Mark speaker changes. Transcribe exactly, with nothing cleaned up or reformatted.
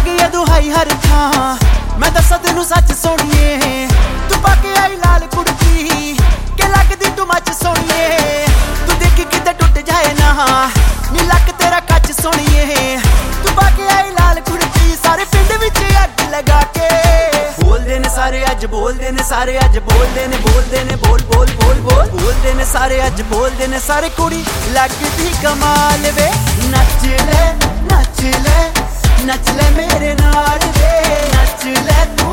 Speaker 1: गई है दुहाई हर थां मैं दसा तेनू सच सोनिए तू पाके आई लाल कुर्ती के लगदी तू मच सोनिए तू देखी किते टुट जाए ना नी लक तेरा कच सोनिए तू पाके आई लाल कुर्ती सारे पिंड विच अग लगा के बोलदे ने सारे अज बोलदे ने सारे अज बोलदे ने बोलदे ने बोल बोल बोल बोल बोलदे ने सारे अज बोलदे ने सारे कुड़ी लगदी कमाल वे नच ले नच ले नच ले मेरे नाल वे नच ले